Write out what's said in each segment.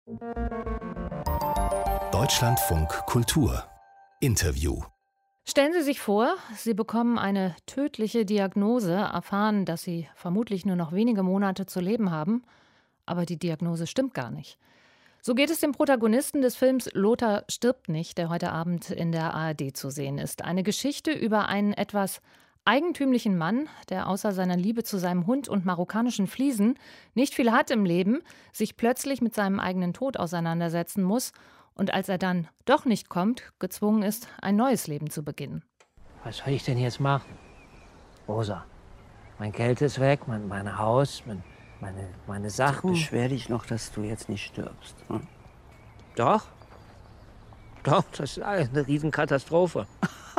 Deutschlandfunk Kultur Interview. Stellen Sie sich vor, Sie bekommen eine tödliche Diagnose, erfahren, dass Sie vermutlich nur noch wenige Monate zu leben haben, aber die Diagnose stimmt gar nicht. So geht es dem Protagonisten des Films Lothar stirbt nicht, der heute Abend in der ARD zu sehen ist. Eine Geschichte über einen etwas eigentümlichen Mann, der außer seiner Liebe zu seinem Hund und marokkanischen Fliesen nicht viel hat im Leben, sich plötzlich mit seinem eigenen Tod auseinandersetzen muss und als er dann doch nicht kommt, gezwungen ist, ein neues Leben zu beginnen. Was soll ich denn jetzt machen? Rosa, mein Geld ist weg, mein Haus, meine Sachen. Beschwer dich noch, dass du jetzt nicht stirbst. Hm? Doch, das ist eine Riesenkatastrophe.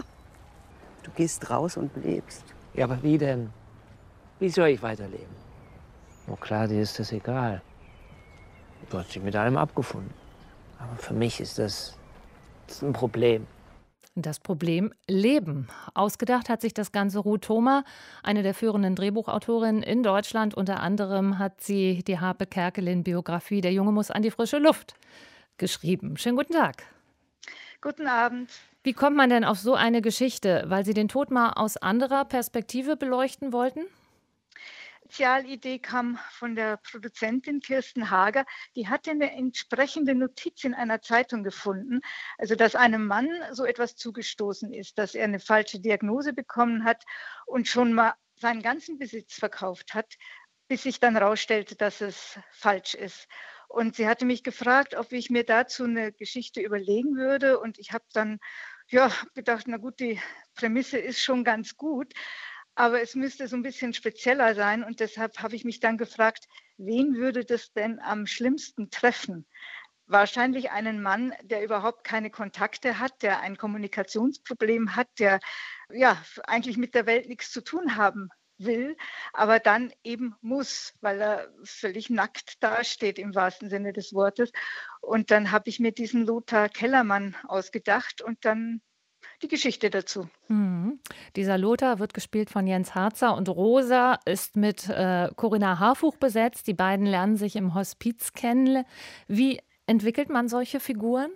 Du gehst raus und lebst. Ja, aber wie denn? Wie soll ich weiterleben? Oh klar, dir ist das egal. Du hast dich mit allem abgefunden. Aber für mich ist das ein Problem. Das Problem Leben. Ausgedacht hat sich das Ganze Ruth Thoma, eine der führenden Drehbuchautorinnen in Deutschland. Unter anderem hat sie die Harpe Kerkeling-Biografie Der Junge muss an die frische Luft geschrieben. Schönen guten Tag. Guten Abend. Wie kommt man denn auf so eine Geschichte? Weil Sie den Tod mal aus anderer Perspektive beleuchten wollten? Die Idee kam von der Produzentin Kirsten Hager. Die hatte eine entsprechende Notiz in einer Zeitung gefunden, also dass einem Mann so etwas zugestoßen ist, dass er eine falsche Diagnose bekommen hat und schon mal seinen ganzen Besitz verkauft hat, bis sich dann herausstellte, dass es falsch ist. Und sie hatte mich gefragt, ob ich mir dazu eine Geschichte überlegen würde. Und ich habe dann gedacht, na gut, die Prämisse ist schon ganz gut. Aber es müsste so ein bisschen spezieller sein und deshalb habe ich mich dann gefragt, wen würde das denn am schlimmsten treffen? Wahrscheinlich einen Mann, der überhaupt keine Kontakte hat, der ein Kommunikationsproblem hat, der eigentlich mit der Welt nichts zu tun haben will, aber dann eben muss, weil er völlig nackt dasteht im wahrsten Sinne des Wortes. Und dann habe ich mir diesen Lothar Kellermann ausgedacht und dann die Geschichte dazu. Dieser Lothar wird gespielt von Jens Harzer und Rosa ist mit Corinna Harfuch besetzt. Die beiden lernen sich im Hospiz kennen. Wie entwickelt man solche Figuren?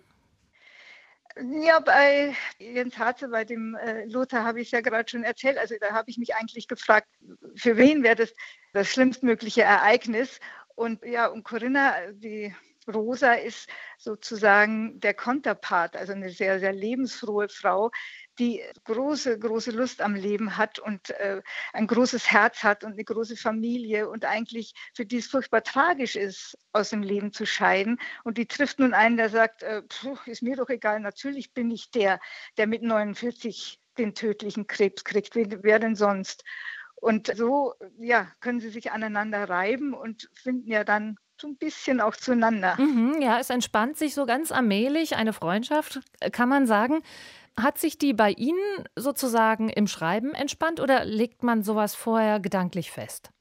Ja, bei Jens Harzer, bei dem Lothar habe ich es ja gerade schon erzählt. Also da habe ich mich eigentlich gefragt, für wen wäre das schlimmstmögliche Ereignis? Und Corinna, die Rosa ist sozusagen der Konterpart, also eine sehr, sehr lebensfrohe Frau, die große, große Lust am Leben hat und ein großes Herz hat und eine große Familie und eigentlich für die es furchtbar tragisch ist, aus dem Leben zu scheiden. Und die trifft nun einen, der sagt, ist mir doch egal, natürlich bin ich der mit 49 den tödlichen Krebs kriegt. Wer denn sonst? Und so können sie sich aneinander reiben und finden ja dann so ein bisschen auch zueinander. Ja, es entspannt sich so ganz allmählich eine Freundschaft, kann man sagen. Hat sich die bei Ihnen sozusagen im Schreiben entspannt oder legt man sowas vorher gedanklich fest?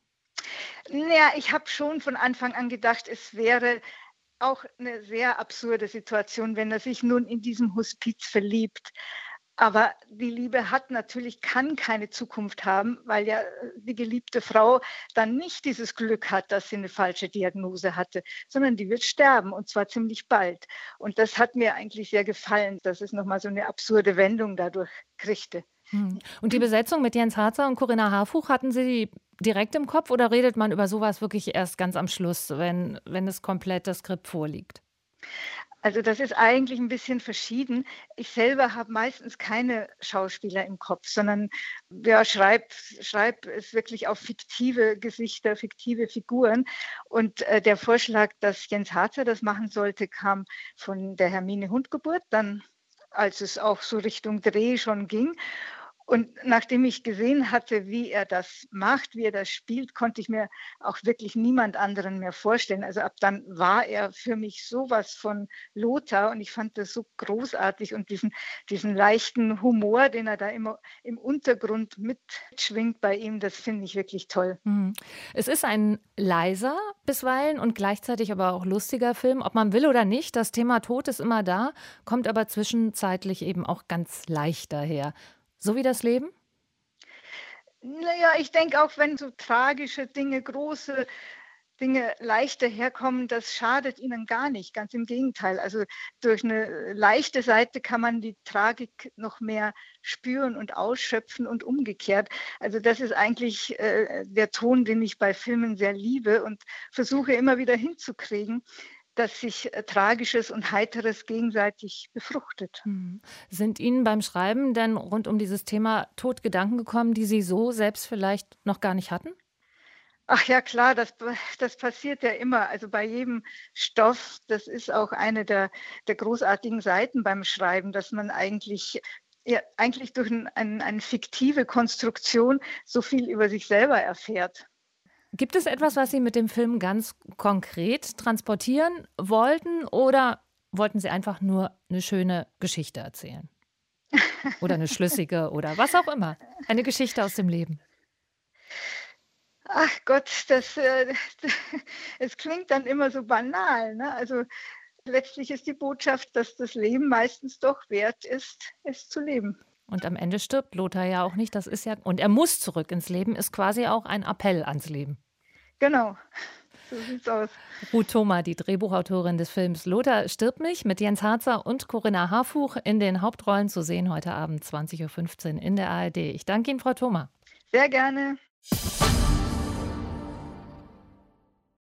Ja, ich habe schon von Anfang an gedacht, es wäre auch eine sehr absurde Situation, wenn er sich nun in diesem Hospiz verliebt. Aber die Liebe kann keine Zukunft haben, weil ja die geliebte Frau dann nicht dieses Glück hat, dass sie eine falsche Diagnose hatte, sondern die wird sterben und zwar ziemlich bald. Und das hat mir eigentlich sehr gefallen, dass es nochmal so eine absurde Wendung dadurch kriegte. Und die Besetzung mit Jens Harzer und Corinna Harfuch, hatten Sie die direkt im Kopf oder redet man über sowas wirklich erst ganz am Schluss, wenn es komplett das Skript vorliegt? Also das ist eigentlich ein bisschen verschieden. Ich selber habe meistens keine Schauspieler im Kopf, sondern schreib es wirklich auf fiktive Gesichter, fiktive Figuren. Und der Vorschlag, dass Jens Harzer das machen sollte, kam von der Hermine Hundgeburt, dann als es auch so Richtung Dreh schon ging. Und nachdem ich gesehen hatte, wie er das macht, wie er das spielt, konnte ich mir auch wirklich niemand anderen mehr vorstellen. Also ab dann war er für mich sowas von Lothar und ich fand das so großartig und diesen leichten Humor, den er da immer im Untergrund mitschwingt bei ihm, das finde ich wirklich toll. Es ist ein leiser bisweilen und gleichzeitig aber auch lustiger Film, ob man will oder nicht. Das Thema Tod ist immer da, kommt aber zwischenzeitlich eben auch ganz leicht daher. So wie das Leben? Naja, ich denke auch, wenn so tragische Dinge, große Dinge leichter herkommen, das schadet ihnen gar nicht. Ganz im Gegenteil. Also durch eine leichte Seite kann man die Tragik noch mehr spüren und ausschöpfen und umgekehrt. Also das ist eigentlich der Ton, den ich bei Filmen sehr liebe und versuche immer wieder hinzukriegen, dass sich Tragisches und Heiteres gegenseitig befruchtet. Sind Ihnen beim Schreiben denn rund um dieses Thema Tod Gedanken gekommen, die Sie so selbst vielleicht noch gar nicht hatten? Ach ja, klar, das passiert ja immer. Also bei jedem Stoff, das ist auch eine der großartigen Seiten beim Schreiben, dass man eigentlich durch eine fiktive Konstruktion so viel über sich selber erfährt. Gibt es etwas, was Sie mit dem Film ganz konkret transportieren wollten, oder wollten Sie einfach nur eine schöne Geschichte erzählen? Oder eine schlüssige oder was auch immer. Eine Geschichte aus dem Leben. Ach Gott, es klingt dann immer so banal, ne? Also letztlich ist die Botschaft, dass das Leben meistens doch wert ist, es zu leben. Und am Ende stirbt Lothar ja auch nicht. Das ist ja, und er muss zurück ins Leben, ist quasi auch ein Appell ans Leben. Genau, so sieht's aus. Ruth Thoma, die Drehbuchautorin des Films Lothar stirbt nicht, mit Jens Harzer und Corinna Harfuch in den Hauptrollen zu sehen heute Abend 20:15 Uhr in der ARD. Ich danke Ihnen, Frau Thoma. Sehr gerne.